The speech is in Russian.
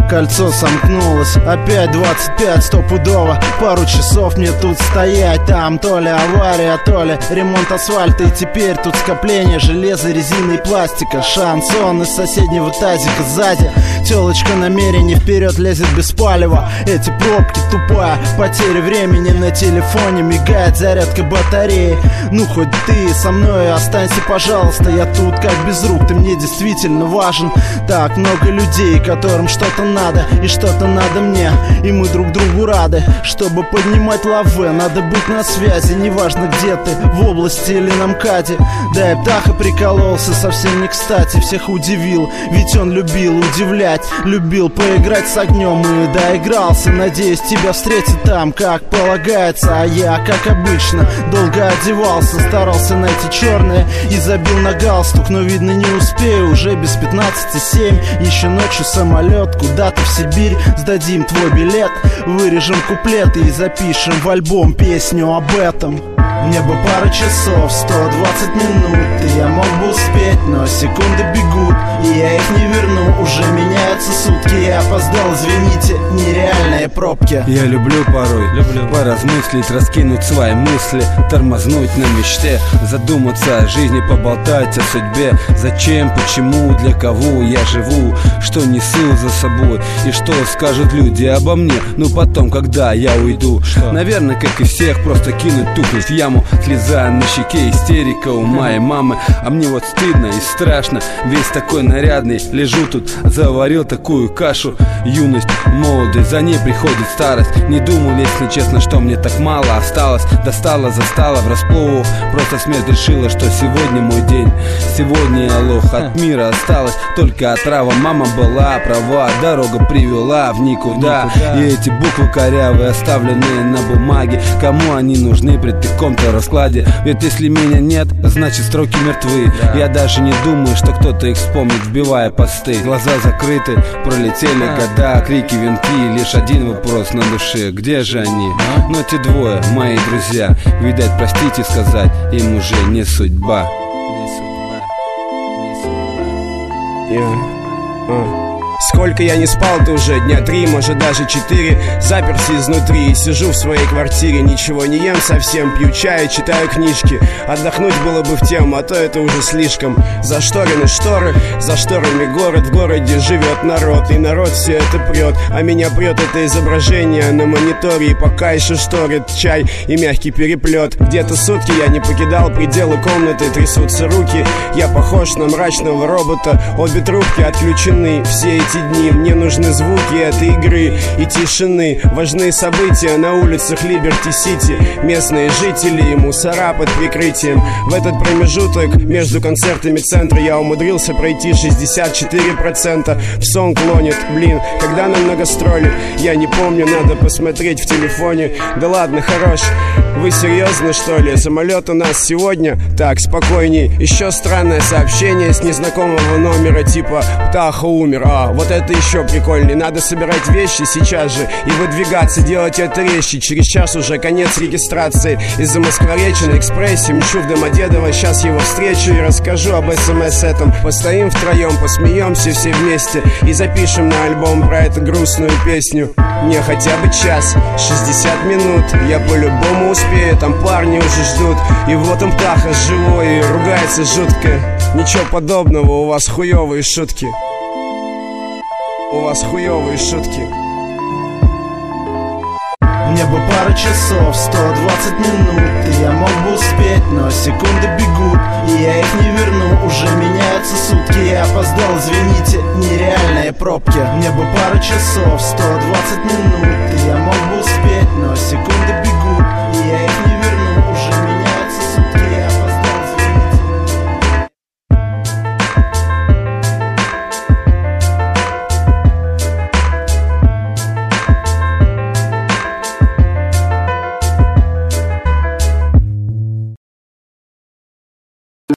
Кольцо сомкнулось, опять 25 стопудово. Пару часов мне тут стоять. Там то ли авария, то ли ремонт асфальта. И теперь тут скопление железа, резины и пластика. Шансон из соседнего тазика сзади. Телочка намерение вперед лезет без палева. Эти пробки тупая, потеря времени на телефоне. Мигает зарядка батареи. Ну хоть ты со мной останься, пожалуйста. Я тут как без рук, ты мне действительно важен. Так много людей, которым что-то надо и что-то надо мне. И мы друг другу рады. Чтобы поднимать лаве, надо быть на связи. Неважно где ты, в области или на МКАДе. Да и Птаха прикололся совсем не кстати. Всех удивил, ведь он любил удивлять. Любил поиграть с огнем и доигрался. Надеюсь, тебя встретит там, как полагается. А я, как обычно, долго одевался. Старался найти черное и забил на галстук. Но видно не успею, уже без 15:07. Еще ночью самолет куда-то в Сибирь. Сдадим твой билет, вырежем куплеты и запишем в альбом песню об этом. Мне бы пару часов, 120 минут, и я мог бы успеть, но секунды бегут, и я их не верну. Уже меняются сутки, я опоздал, извините, нереальные пробки. Я люблю порой поразмыслить, раскинуть свои мысли, тормознуть на мечте, задуматься о жизни, поболтать о судьбе. Зачем, почему, для кого я живу, что несу за собой и что скажут люди обо мне. Ну потом, когда я уйду, наверное, как и всех, просто кинуть тухлить в яму. Слеза на щеке, истерика у моей мамы. А мне вот стыдно и страшно. Весь такой нарядный, лежу тут, заварил такую кашу. Юность, молодость, за ней приходит старость. Не думал, если честно, что мне так мало осталось. Достала, застала врасплох. Просто смерть решила, что сегодня мой день. Сегодня я лох, от мира осталась только отрава. Мама была права, дорога привела в никуда. И эти буквы корявые, оставленные на бумаге, кому они нужны при таком-то раскладе? Ведь если меня нет, значит строки мертвы. Я даже не думаю, что кто-то их вспомнит, вбивая посты. Глаза закрыты, пролетели года, крики, венки. Лишь один вопрос на душе: где же они? Но те двое, мои друзья, видать, простите сказать, им уже не судьба. Сколько я не спал-то уже, дня 3, может даже 4. Заперся изнутри и сижу в своей квартире. Ничего не ем совсем, пью чай, читаю книжки. Отдохнуть было бы в тему, а то это уже слишком. Зашторены шторы, за шторами город. В городе живет народ, и народ все это прет. А меня прет это изображение на мониторе. И пока еще шторит чай и мягкий переплет. Где-то сутки я не покидал пределы комнаты. Трясутся руки, я похож на мрачного робота. Обе трубки отключены, все эти дни мне нужны звуки этой игры и тишины. Важные события на улицах Либерти-Сити. Местные жители и мусора под прикрытием. В этот промежуток между концертами центра я умудрился пройти 64%. В сон клонит, блин, когда нам на гастроли? Я не помню, надо посмотреть в телефоне. Да ладно, хорош, вы серьезно что ли? Самолет у нас сегодня? Так, спокойней. Еще странное сообщение с незнакомого номера, типа «Птаха умер». Вот это еще прикольнее. Надо собирать вещи сейчас же и выдвигаться, делать это резче. Через час уже конец регистрации. Из-за Москворечи на экспрессе мчу в Домодедово. Сейчас его встречу и расскажу об СМС этом. Постоим втроем, посмеемся все вместе и запишем на альбом про эту грустную песню. Мне хотя бы час, 60 минут, я по-любому успею, там парни уже ждут. И вот он, Птаха, живой и ругается жутко. Ничего подобного, у вас хуёвые шутки. У вас хуёвые шутки. Мне бы пару часов, 120 минут, и я мог бы успеть, но секунды бегут, и я их не верну. Уже меняются сутки, я опоздал, извините, нереальные пробки. Мне бы пару часов, 120 минут,